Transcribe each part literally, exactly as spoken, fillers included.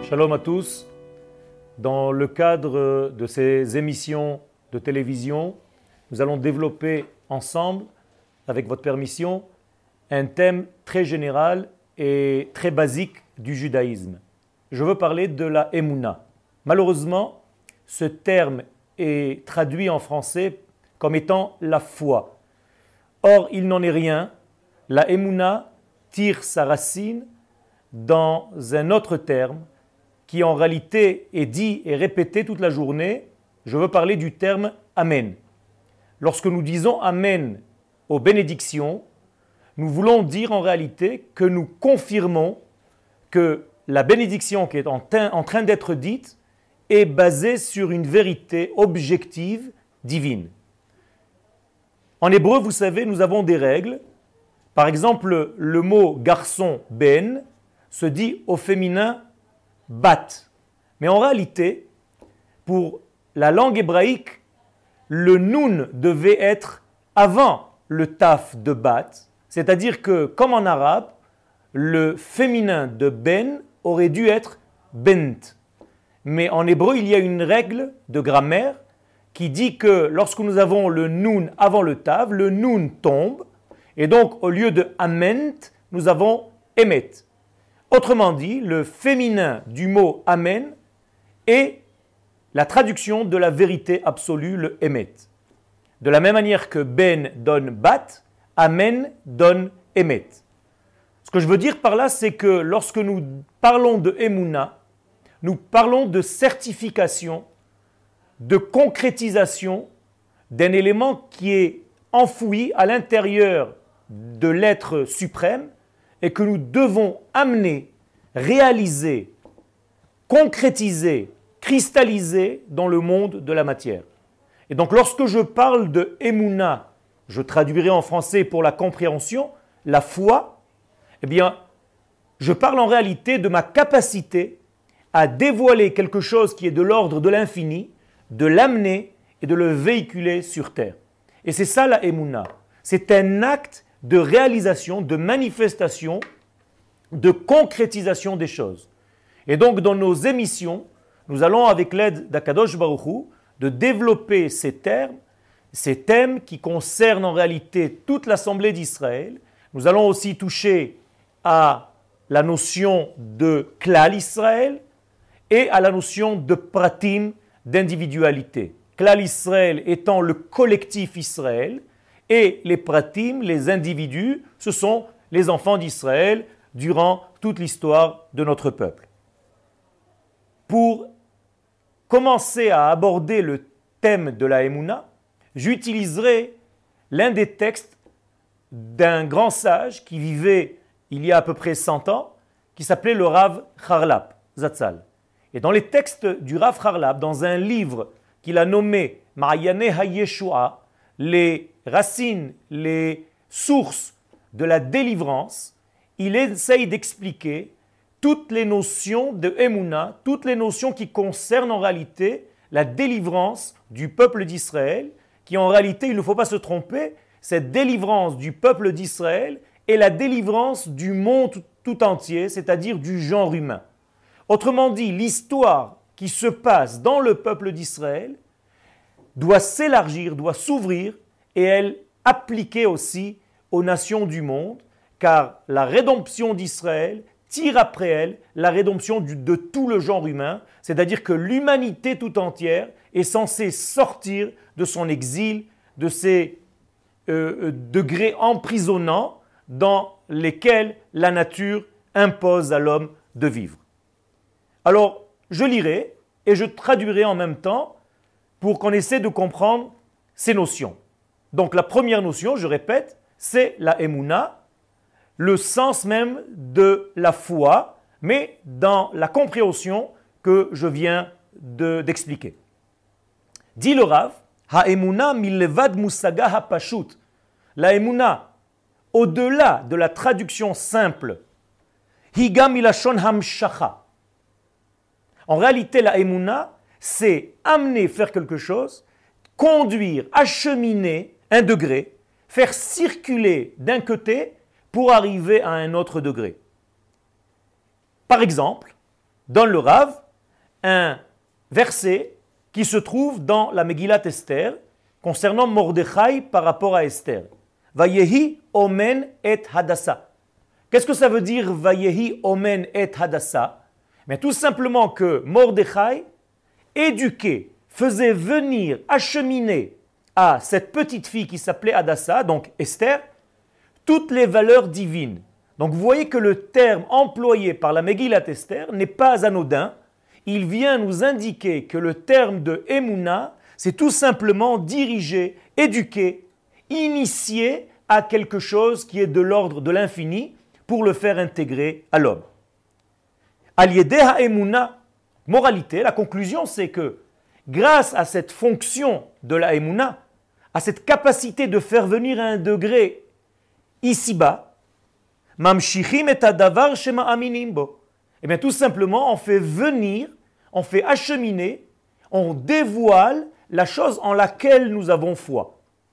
Shalom à tous. Dans le cadre de ces émissions de télévision, nous allons développer ensemble, avec votre permission, un thème très général et très basique du judaïsme. Je veux parler de la Emouna. Malheureusement, ce terme est traduit en français comme étant la foi. Or, il n'en est rien. La Emouna tire sa racine dans un autre terme qui en réalité est dit et répété toute la journée. Je veux parler du terme Amen. Lorsque nous disons Amen aux bénédictions, nous voulons dire en réalité que nous confirmons que la bénédiction qui est en train d'être dite est basée sur une vérité objective divine. En hébreu, vous savez, nous avons des règles. Par exemple, le mot garçon ben se dit au féminin bat. Mais en réalité, pour la langue hébraïque, le nun devait être avant le taf de bat, c'est-à-dire que, comme en arabe, le féminin de ben aurait dû être bent. Mais en hébreu, il y a une règle de grammaire qui dit que lorsque nous avons le nun avant le taf, le nun tombe, et donc au lieu de ament, nous avons emet. Autrement dit, le féminin du mot amen est la traduction de la vérité absolue, le emet. De la même manière que ben donne bat, amen donne emet. Ce que je veux dire par là, c'est que lorsque nous parlons de Emouna, nous parlons de certification, de concrétisation d'un élément qui est enfoui à l'intérieur de l'être suprême et que nous devons amener, réaliser, concrétiser, cristalliser dans le monde de la matière. Et donc lorsque je parle de Emouna, je traduirai en français pour la compréhension, la foi, eh bien, je parle en réalité de ma capacité à dévoiler quelque chose qui est de l'ordre de l'infini, de l'amener et de le véhiculer sur terre. Et c'est ça la Emouna. C'est un acte de réalisation, de manifestation, de concrétisation des choses. Et donc dans nos émissions, nous allons avec l'aide d'Akadosh Baruch Hu de développer ces termes, ces thèmes qui concernent en réalité toute l'Assemblée d'Israël. Nous allons aussi toucher à la notion de Klal Israël et à la notion de pratim, d'individualité. Klal Israël étant le collectif Israël, et les pratim, les individus, ce sont les enfants d'Israël durant toute l'histoire de notre peuple. Pour commencer à aborder le thème de la Emouna, j'utiliserai l'un des textes d'un grand sage qui vivait il y a à peu près cent ans, qui s'appelait le Rav Harlap, Zatzal. Et dans les textes du Rav Harlap, dans un livre qu'il a nommé Ma'ayaneh HaYeshua, les racines, les sources de la délivrance, il essaye d'expliquer toutes les notions de Emouna, toutes les notions qui concernent en réalité la délivrance du peuple d'Israël, qui en réalité, il ne faut pas se tromper, cette délivrance du peuple d'Israël est la délivrance du monde tout entier, c'est-à-dire du genre humain. Autrement dit, l'histoire qui se passe dans le peuple d'Israël doit s'élargir, doit s'ouvrir et elle appliquer aussi aux nations du monde, car la rédemption d'Israël tire après elle la rédemption du, de tout le genre humain, c'est-à-dire que l'humanité tout entière est censée sortir de son exil, de ses euh, degrés emprisonnants dans lesquels la nature impose à l'homme de vivre. Alors, je lirai et je traduirai en même temps pour qu'on essaie de comprendre ces notions. Donc la première notion, je répète, c'est la Emouna, le sens même de la foi, mais dans la compréhension que je viens de, d'expliquer. Dit le Rav, Ha-Emouna milevad musaga ha-pashut. La Emouna, au-delà de la traduction simple, Higa milashon hamshacha. En réalité, la Emouna, c'est amener, faire quelque chose, conduire, acheminer un degré, faire circuler d'un côté pour arriver à un autre degré. Par exemple, dans le Rav un verset qui se trouve dans la Megillat Esther concernant Mordechai par rapport à Esther. Vayehi omen et hadassa. Qu'est-ce que ça veut dire Vayehi omen et hadassa? Mais tout simplement que Mordechai éduquait, faisait venir, acheminer à cette petite fille qui s'appelait Hadassa, donc Esther, toutes les valeurs divines. Donc vous voyez que le terme employé par la Megillat Esther n'est pas anodin. Il vient nous indiquer que le terme de Emouna, c'est tout simplement diriger, éduquer, initier à quelque chose qui est de l'ordre de l'infini pour le faire intégrer à l'homme. Al-Yedeha Emouna, moralité, la conclusion c'est que grâce à cette fonction de la Emouna, à cette capacité de faire venir à un degré ici-bas, Mamshichim et adavar shema aminim bo. Eh bien tout simplement on fait venir, on fait acheminer, on dévoile la chose en laquelle nous avons foi.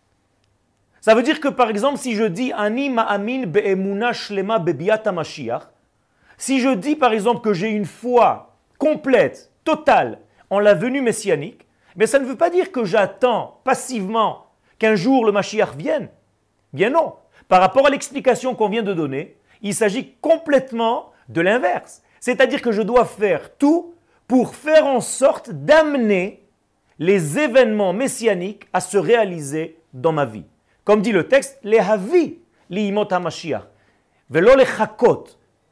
Ça veut dire que par exemple si je dis Ani ma'amin be'emuna shlema bebiat HaMashiach, si je dis par exemple que j'ai une foi complète, totale en la venue messianique, mais ça ne veut pas dire que j'attends passivement qu'un jour le Mashiach vienne. Bien non. Par rapport à l'explication qu'on vient de donner, il s'agit complètement de l'inverse. C'est-à-dire que je dois faire tout pour faire en sorte d'amener les événements messianiques à se réaliser dans ma vie. Comme dit le texte, les havi li'imot HaMashiach, velo le chakot.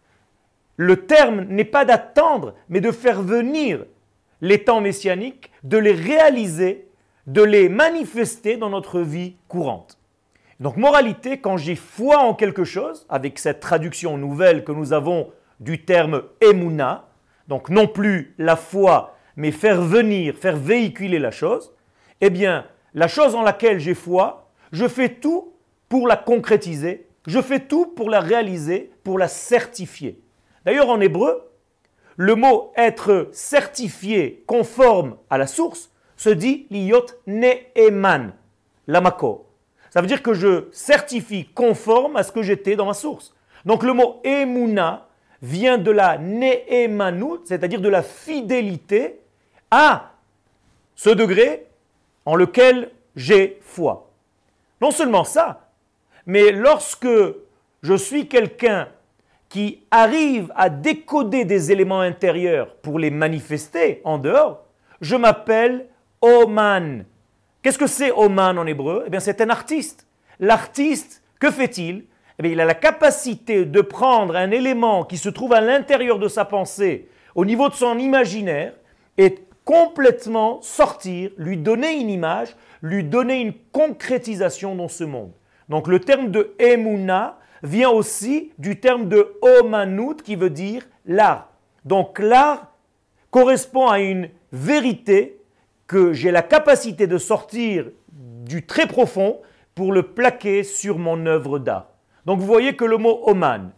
Le terme n'est pas d'attendre, mais de faire venir les temps messianiques, de les réaliser, de les manifester dans notre vie courante. Donc, moralité, quand j'ai foi en quelque chose, avec cette traduction nouvelle que nous avons du terme Emouna, donc non plus la foi, mais faire venir, faire véhiculer la chose, eh bien, la chose en laquelle j'ai foi, je fais tout pour la concrétiser, je fais tout pour la réaliser, pour la certifier. D'ailleurs, en hébreu, le mot être certifié conforme à la source se dit liyot ne'eman, lamako. Ça veut dire que je certifie conforme à ce que j'étais dans ma source. Donc le mot emuna vient de la ne'emanut, c'est-à-dire de la fidélité à ce degré en lequel j'ai foi. Non seulement ça, mais lorsque je suis quelqu'un qui arrive à décoder des éléments intérieurs pour les manifester en dehors, je m'appelle Oman. Qu'est-ce que c'est Oman en hébreu? Eh bien, c'est un artiste. L'artiste, que fait-il? Eh bien, il a la capacité de prendre un élément qui se trouve à l'intérieur de sa pensée, au niveau de son imaginaire, et complètement sortir, lui donner une image, lui donner une concrétisation dans ce monde. Donc, le terme de Emouna vient aussi du terme de Omanut qui veut dire l'art. Donc l'art correspond à une vérité que j'ai la capacité de sortir du très profond pour le plaquer sur mon œuvre d'art. Donc vous voyez que le mot Oman,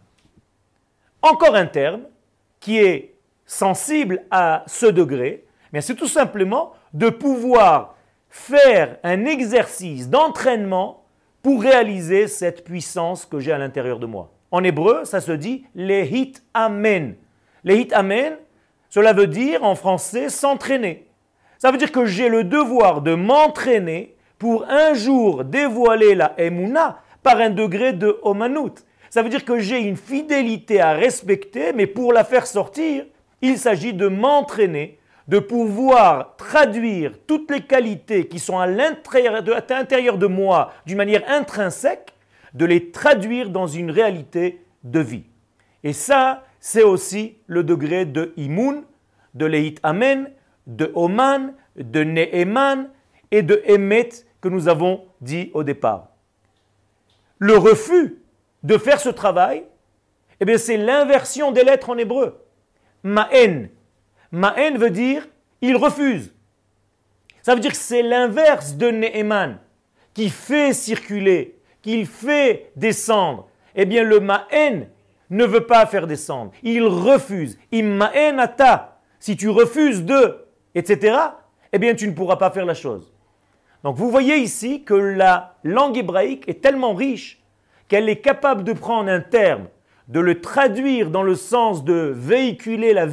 encore un terme qui est sensible à ce degré, mais c'est tout simplement de pouvoir faire un exercice d'entraînement pour réaliser cette puissance que j'ai à l'intérieur de moi. En hébreu, ça se dit « lehit amen ». « Lehit amen », cela veut dire en français « s'entraîner ». Ça veut dire que j'ai le devoir de m'entraîner pour un jour dévoiler la Emouna par un degré de Omanut. Ça veut dire que j'ai une fidélité à respecter, mais pour la faire sortir, il s'agit de m'entraîner, de pouvoir traduire toutes les qualités qui sont à l'intérieur de, à l'intérieur de moi d'une manière intrinsèque, de les traduire dans une réalité de vie. Et ça, c'est aussi le degré de Imoun, de Leit Amen, de Oman, de Ne'eman et de Emet que nous avons dit au départ. Le refus de faire ce travail, eh bien, c'est l'inversion des lettres en hébreu. Ma'en. Ma'en veut dire il refuse. Ça veut dire que c'est l'inverse de Ne'eman qui fait circuler, qui fait descendre. Eh bien, le Ma'en ne veut pas faire descendre. Il refuse. Imma'en ata. Si tu refuses de, et cetera, eh bien, tu ne pourras pas faire la chose. Donc, vous voyez ici que la langue hébraïque est tellement riche qu'elle est capable de prendre un terme, de le traduire dans le sens de véhiculer la vie,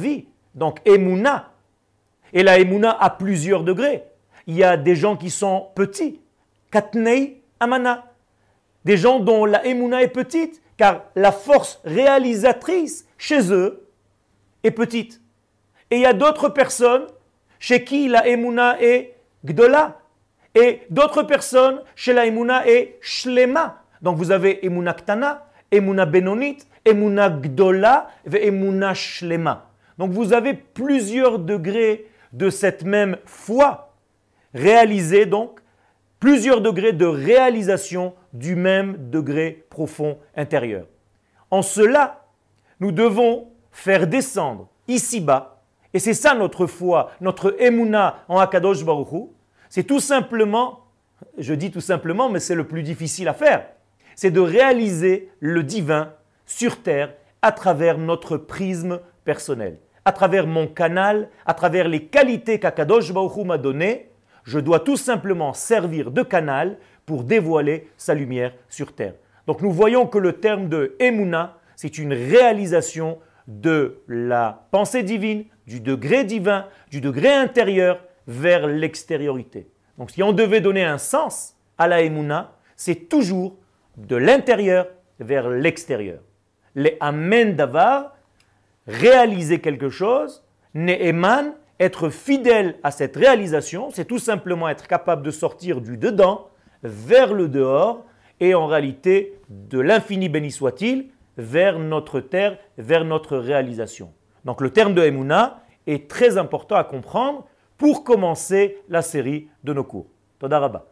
Donc Emouna. Et la Emouna a plusieurs degrés. Il y a des gens qui sont petits. Katnei Amana. Des gens dont la Emouna est petite, car la force réalisatrice chez eux est petite. Et il y a d'autres personnes chez qui la Emouna est Gdola. Et d'autres personnes chez la Emouna est Shlema. Donc vous avez Emouna Ktana, Emouna Benonit, Emouna Gdola et Emouna Shlema. Donc vous avez plusieurs degrés de cette même foi réalisée, donc plusieurs degrés de réalisation du même degré profond intérieur. En cela, nous devons faire descendre ici-bas, et c'est ça notre foi, notre Emouna en Akadosh Baruch Hu, c'est tout simplement, je dis tout simplement, mais c'est le plus difficile à faire, c'est de réaliser le divin sur terre à travers notre prisme personnel, à travers mon canal, à travers les qualités qu'Akadosh Baruch Hu m'a données. Je dois tout simplement servir de canal pour dévoiler sa lumière sur terre. Donc nous voyons que le terme de Emouna, c'est une réalisation de la pensée divine, du degré divin, du degré intérieur vers l'extériorité. Donc si on devait donner un sens à la Emouna, c'est toujours de l'intérieur vers l'extérieur. Les Amen Davar, réaliser quelque chose, Ne'eman, être fidèle à cette réalisation, c'est tout simplement être capable de sortir du dedans vers le dehors et en réalité de l'infini béni soit-il vers notre terre, vers notre réalisation. Donc le terme de Emouna est très important à comprendre pour commencer la série de nos cours. Toda Rabba.